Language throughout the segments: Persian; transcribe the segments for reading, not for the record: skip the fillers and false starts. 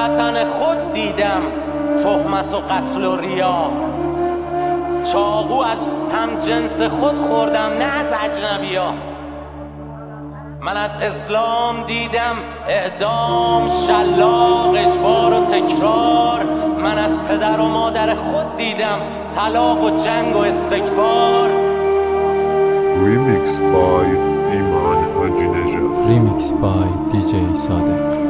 وطن خود دیدم تهمت و قتل و ریا. چاقو از هم جنس خود خوردم نه از اجنبیا. من از اسلام دیدم اعدام، شلاق، اجبار و تکرار. من از پدر و مادر خود دیدم طلاق و جنگ و استکبار. Remix by ایمان حاجی نژاد. Remix by DJ صادق.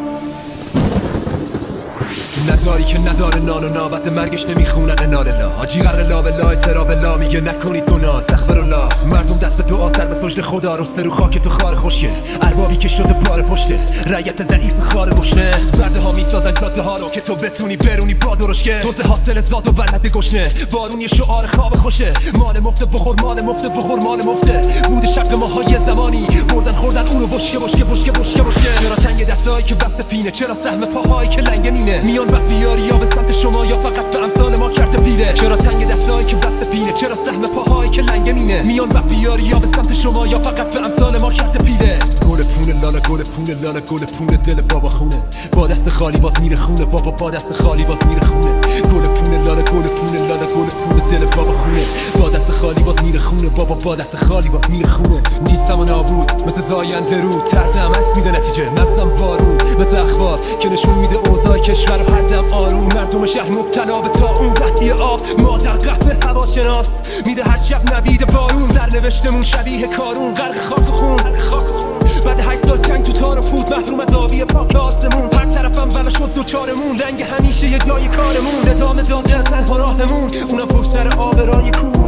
نداری که نداره نان و نابت مرگش نمیخونن انار لا. حاجی قرر لا بلا اعتراف لا میگه نکنید گناه استغفرالله. مردم دست به دعا سر به سجده خدا رسته رو خاک تو خار خوشیه. اربابی که شده بار پشته رعیت ضعیف خار گشنه. برده ها میسازن جاده ها رو که تو بتونی برونی با درشکه. دوز حاصل زاد و ولد گشنه بارون یه شعار خواب خوشه. مال مفته بخور مال مفته بخور مال مفته. بود شق ماهای زمانی بردن خوردن اونو بشکه بشکه بشکه بشکه بشکه. چرا تنگ دستایی که بسته پینه، چرا سهم پاهایی که لنگه مینه. میان وقت بیاری یا به سمت شما یا فقط به امثال ما کرده پیره. چرا تنگ دستایی که بسته پینه، چرا سهم پاهایی که لنگه مینه. میان وقت بیاری یا به سمت شما یا فقط به امثال ما کرده پیره. گل پونه لالا گل پونه لالا گل پونه دل بابا خونه. با دست خالی باز میره خونه بابا با دست خالی باز میره خونه. گل پونه لالا گل پونه لالا گل پونه دل بابا خونه. با دست خالی باز میره خونه بابا با دست خالی باز میره خونه. نیستم و نابود مثل زاینده رو تردم عکس میده نتیجه مغزم وارون مثل اخبار که نشون میده اوضاع کشور و هر دم آروم. مردم شهر مبتلا به طاعون قحطی آب مادر قهوه هواشناس میده هر شب نوید بارون. در نوشتمون شبیه کارون غرق خاک و خون. بعد 8 سال جنگ تو تار و پود محروم از آبی پاک آسمون. هر طرفم بلا شد دوچارمون رنگ همیشه یه جای کارمون. نظام داده از تنها راهمون اونم پشت سر آبرای کور.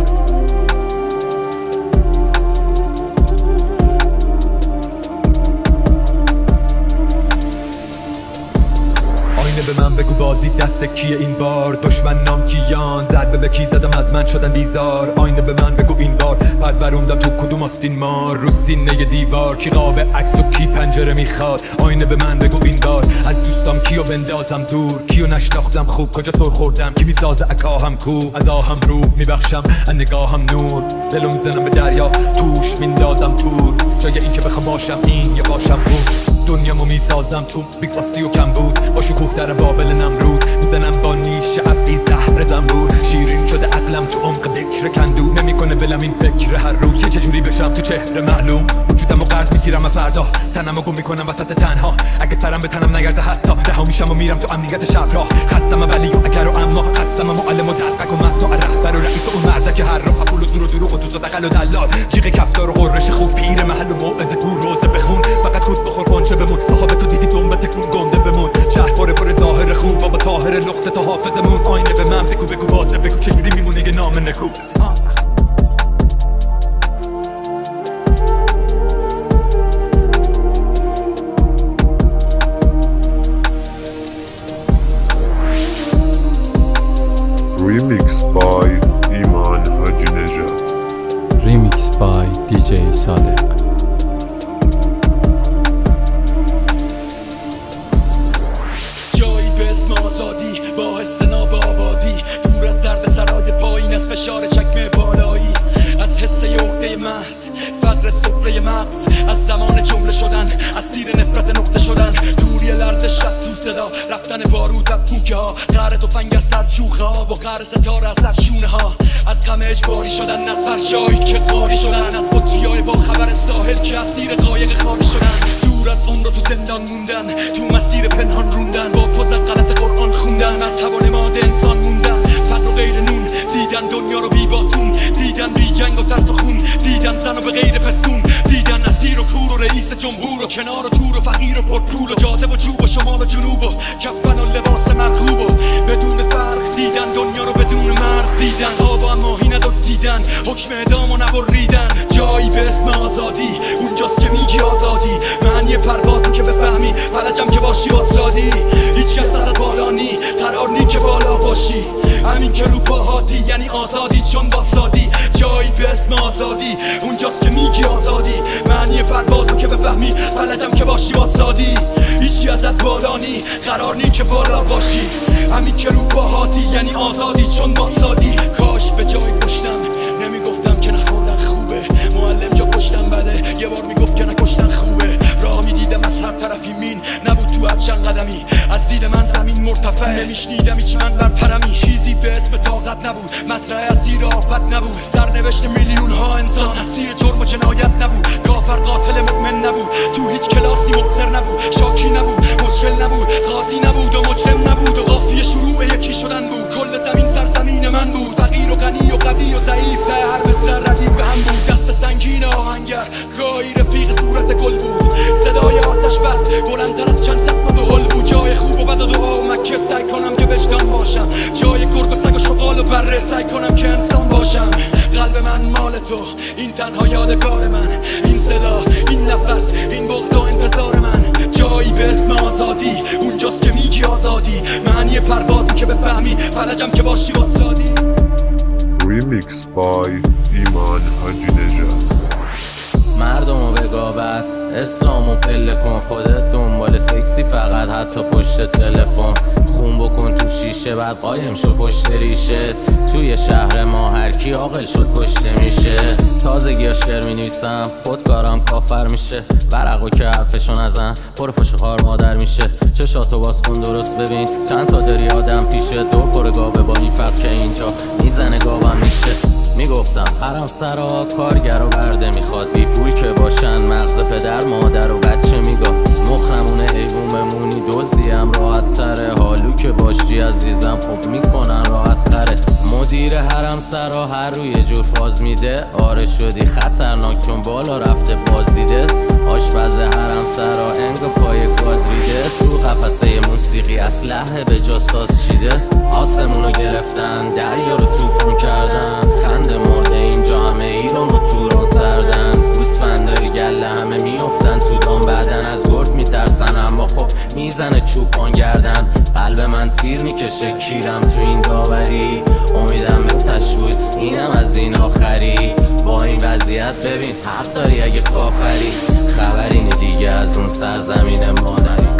به من بگو بازی دست کیه این بار؟ دشمن نام کیان ضربه به کی زدم از من شدن بیزار. آینه به من بگو این بار پروروندم تو کدوم آستین مار؟ رو سینه دیوار کی قاب عکس و کی پنجره میخواد؟ آینه به من بگو این بار از دوستام کیو بندازم دور؟ کیو نشناختم خوب کجا سر خوردم؟ کی میسازه عکاهم کو؟ از آهم روح میبخشم از نگاهم نور. دلو میزنم به دریا توش میندازم تور. جای این که بخوام باشم این یا باشم بود. دنیامو میسازم تو بیگواستی و کم بود. با شکوه در بابل نمرود میزنم با نیش افی زهر زنبور. شیرین شده عقلم تو عمق بکر کندو. نمیکنه بلم این فکر هر روز که چجوری بشم تو چهره معلوم. وجودمو قرض میگیرم از فردا تنمو گم میکنم وسط تنها. اگه سرم به تنم نگرزه حتی رها میشم و میرم تو امنیت شب راه. خستم ولی و اگر و اما خستم معلم و دلقک و مهد و رهبر و رئیس و اون مردک هر راه. پول و زور و دروغ و دوز و دقل و دلال. جیغ کفتار و قررش خوب پیر محل و موعظه گور روزه بخون. فقط خود بخور قنچه بمون. صحابه تو دیدی دنبه تکون گنده بمون. شهر پر ظاهر خوب بابا طاهر نقطه تا حافظمون. آینه به من بگو بگو بازه بگو چجوری میمونه یه نام نکو. Remix by ایمان حاجی نژاد. Remix by DJ صادق. جایی به اسم آزادی با حس ناب آبادی. دور از درد سرای پایین از فشار چکمه بالایی. از حس عقده محض فقر سفره مغز. از زمان جمله شدن اسیر نفرت نقطه شدن. دوری لرز شب تو صدا رفتن بارود و کوکه ها. قهر تفنگ از سر چوخه ها و قهر ستاره از سر شونه ها. از غم اجباری شدن از فرشایی که قاری شدن. از بطریای با خبر ساحل که اسیر قایق خالی شدن. دور از عمر تو زندان موندن تو مسیر پنهان روندن. با پوز غلط قرآن خوندن از هوا نماد انسان موندن. فقر و غیر نون دیدن دنیا رو بی باتون. دیدن بی جنگ و ترس و خون. دیدن زن و به غیر پستون. دیدن اسیر و کور و رئیس جمهور و کنار و تور و فقیر و پرپول و جاده و چوب و شمال و جنوب و کفن و لباس مرغوب و بدون فرق. دیدن دنیا رو بدون مرز دیدن. آب و ماهی ندزدیدن حکم اعدام و نبریدن. جایی به اسم آزادی اونجاست که میگی آزادی. معنی پروازی که بفهمی فلجم که باشی آزادی. هیچ کس ازت بالا نی قرار نی که بالا باشی. همین که رو پاهاتی یعنی آزادی چون باسادی. جایی به اسم آزادی اونجاست که میگی آزادی. معنی پروازی که بفهمی فلجم که باشی آزادی. هیچی ازت بالا نی قرار نی که بالا باشی. همین که رو پاهاتی یعنی آزادی چون باسادی. کاش به جای کشتم نمیگفتم که نخوردن خوبه. معلم جا کشتم بده یه بار میگفت که نکشتن خوبه. راه میدیدم از هر طرفی مین نبود تو از چند قدمی. از دید من سرنوشت میلیون ها انسان اسیر جرم و جنایت نبود، کافر قاتل مؤمن نبود، تو هیچ کلاسی مبصر نبود، شاکی نبود، مشکل نبود، قاضی نبود و مجرم نبود و قافیه شروع یکی شدن بود. کل زمین سرزمین من بود، فقیر و غنی و قوی و ضعیف ته هر بسر ردیف به هم بود. دست سنگین آهنگر گاهی رفیق صورت گل بود، صدای آتش بس بلندتر از چند سقف و هل بود. جای خوب و بد و دعا و مکه سعی کنم که وجدان باشم، جای گرگ و سگ و شغال و بره سعی کنم که انسان باشم. قلب من مال تو، این تنها یادگار من، این صدا، این نفس، این بغض و انتظار من. جایی به اسم آزادی، اونجاست که میگی آزادی، معنی پروازی که بفهمی، فلجم که باشی واسادی. Remix by ایمان حاجی نژاد. مردمو بگاور اسلامو پله کن، خودت دنبال سکسی فقط حتی پشت تلفن، خون بکن تو شیشه بعد قایم شو پشت ریشت. توی شهر ما هرکی عاقل شد کشته میشه، تازگیاش می نویسم خودکارم کافر میشه، ورقو که حرفشو نزن پرفش خار مادر میشه. چشاتو باز کن درست ببین چند تا داری آدم پیشه، دور پر گاوه با این فرق که اینجا میزنه گاوم میشه. میگفتم حرم سرا کارگر و برده میخواد، بی پول که باشن مغز پدر مادر و بچه میگاد، مخرمونه حیوون بمونی دزدیم راحت تره، حالو که باشی عزیزم خوب میکنن راحت خره. مدیر حرم سرا هر روی جور فاز میده، آره شدی خطرناک چون بالا رفته باز دیده. آشپز حرم سرا انگا پای گاز ریده، تو قفسه موسیقی اسلحه به جا ساز چیده. آسمونو گرفتن دریا رو طوفان کردن، خنده مرده اینجا همه ایران و توران سردن. گوسفندای گله همه میافتن تو دام، بعدن از گرد میترسن اما خب میزنه چوپان گردن. قلب من تیر میکشه کیرم تو این داوری، امیدم به تشوید اینم از این آخری. با این وضعیت ببین حق داری اگه کافری، خبری نی دیگه از اون سرزمین مادری.